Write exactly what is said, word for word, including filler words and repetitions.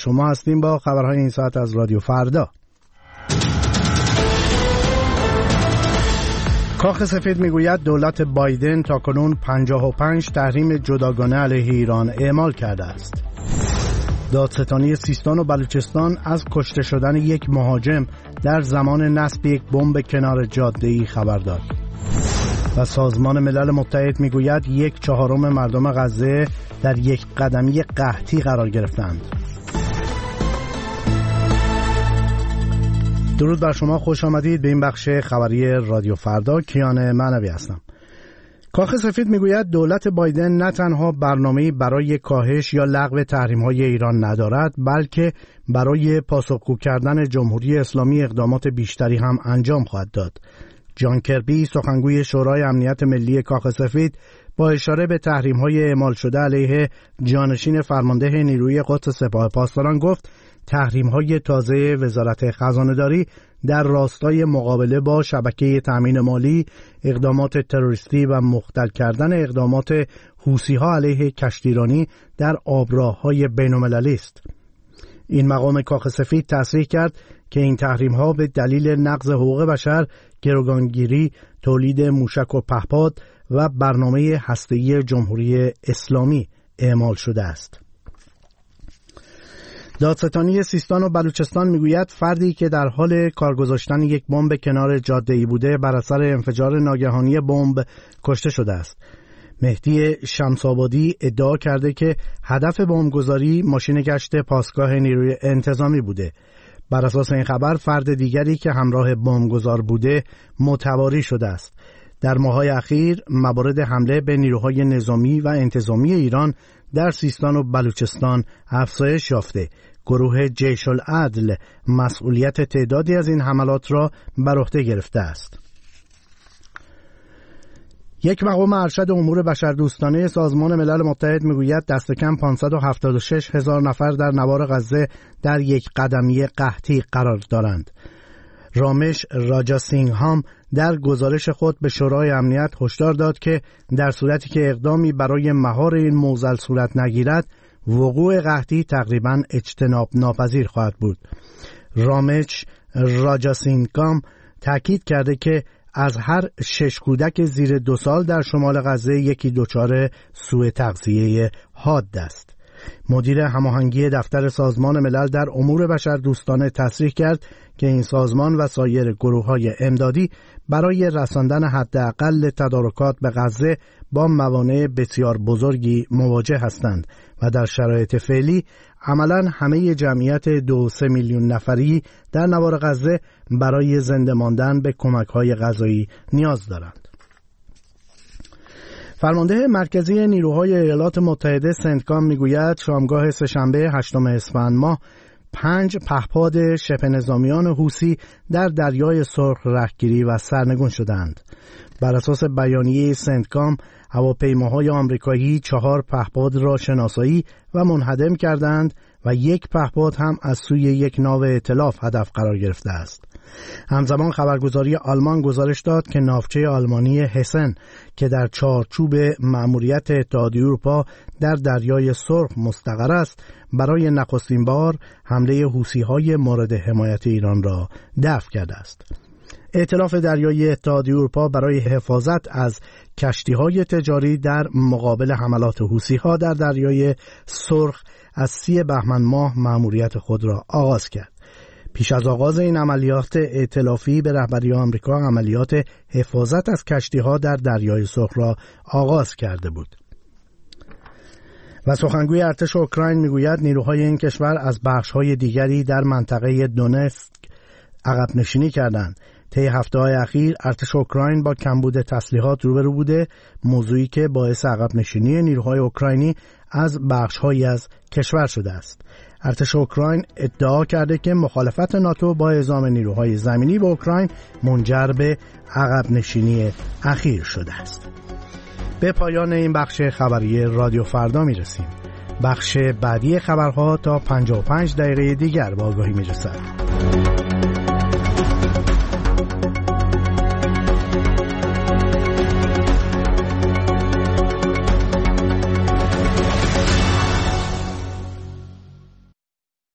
شما هستیم با خبرهای این ساعت از رادیو فردا. کاخ سفید میگوید دولت بایدن تاکنون پنجاه و پنج تحریم جداگانه علیه ایران اعمال کرده است. دادستانی سیستان و بلوچستان از کشته شدن یک مهاجم در زمان نصب یک بمب کنار جاده‌ای خبر داد. و سازمان ملل متحد میگوید یک چهارم مردم غزه در یک قدمی قحطی قرار گرفتند. درود بر شما، خوش آمدید به این بخش خبری رادیو فردا. کیان معنوی هستم. کاخ سفید میگوید دولت بایدن نه تنها برنامه‌ای برای کاهش یا لغو تحریم‌های ایران ندارد، بلکه برای پاسخگو کردن جمهوری اسلامی اقدامات بیشتری هم انجام خواهد داد. جان کربی، سخنگوی شورای امنیت ملی کاخ سفید، با اشاره به تحریم‌های اعمال شده علیه جانشین فرمانده نیروی قدس سپاه پاسداران گفت تحریم‌های تازه وزارت خزانه‌داری در راستای مقابله با شبکه تأمین مالی، اقدامات تروریستی و مختل کردن اقدامات حوثی‌ها علیه کشتیرانی در آبراه‌های بین‌المللی است. این مقام کاخ سفید تصریح کرد که این تحریم‌ها به دلیل نقض حقوق بشر، گروگانگیری، تولید موشک و پهپاد و برنامه هسته‌ای جمهوری اسلامی اعمال شده است. دادستانی سیستان و بلوچستان میگوید فردی که در حال کار گذاشتن یک بمب کنار جاده‌ای بوده بر اثر انفجار ناگهانی بمب کشته شده است. مهدی شمس‌آبادی ادعا کرده که هدف بمبگذاری ماشین گشت پاسگاه نیروی انتظامی بوده. بر اساس این خبر فرد دیگری که همراه بمبگذار بوده متواری شده است. در ماه‌های اخیر موارد حمله به نیروهای نظامی و انتظامی ایران در سیستان و بلوچستان افزایش یافته. گروه جیش العدل مسئولیت تعدادی از این حملات را بر عهده گرفته است. یک مقام ارشد امور بشردوستانه سازمان ملل متحد میگوید دست کم پانصد و هفتاد و شش هزار نفر در نوار غزه در یک قدمی قحطی قرار دارند. رامش راجاسینگهام در گزارش خود به شورای امنیت هشدار داد که در صورتی که اقدامی برای مهار این معضل صورت نگیرد، وقوع قحطی تقریباً اجتناب ناپذیر خواهد بود. رامش راجاسینگهام تاکید کرده که از هر شش کودک زیر دو سال در شمال غزه یکی دچار سوء تغذیه حاد است. مدیر هماهنگی دفتر سازمان ملل در امور بشردوستانه تصریح کرد که این سازمان و سایر گروه‌های امدادی برای رساندن حداقل تدارکات به غزه با موانع بسیار بزرگی مواجه هستند و در شرایط فعلی عملاً همه جمعیت دو سه میلیون نفری در نوار غزه برای زنده ماندن به کمک‌های غذایی نیاز دارند. فرمانده مرکزی نیروهای ایالات متحده سنتکام میگوید شامگاه سه‌شنبه هشتم اسفند ماه پنج پهپاد شبه نظامیان حوثی در دریای سرخ رهگیری و سرنگون شدند. بر اساس بیانیه سنتکام هواپیماهای آمریکایی چهار پهپاد را شناسایی و منهدم کردند و یک پهپاد هم از سوی یک ناو ائتلاف هدف قرار گرفته است. همزمان خبرگزاری آلمان گزارش داد که ناوچه آلمانی هسن که در چارچوب مأموریت اتحادیه اروپا در دریای سرخ مستقر است، برای نخستین بار حمله حوثی‌های مورد حمایت ایران را دفع کرده است. ائتلاف دریایی اتحادیه اروپا برای حفاظت از کشتی‌های تجاری در مقابل حملات حوثی‌ها در دریای سرخ از سی بهمن ماه مأموریت خود را آغاز کرد. پیش از آغاز این عملیات ائتلافی به رهبری آمریکا عملیات حفاظت از کشتی‌ها در دریای سرخ را آغاز کرده بود. و سخنگوی ارتش اوکراین میگوید نیروهای این کشور از بخش‌های دیگری در منطقه دونتسک عقب نشینی کردند. طی هفته‌های اخیر ارتش اوکراین با کمبود تسلیحات روبرو بوده، موضوعی که باعث عقب نشینی نیروهای اوکراینی از بخش‌هایی از کشور شده است. ارتش اوکراین ادعا کرده که مخالفت ناتو با اعزام نیروهای زمینی به اوکراین منجر به عقب نشینی اخیر شده است. به پایان این بخش خبری رادیو فردا میرسیم. بخش بعدی خبرها تا پنجاه و پنج دقیقه دیگر با آگاهی میرسد.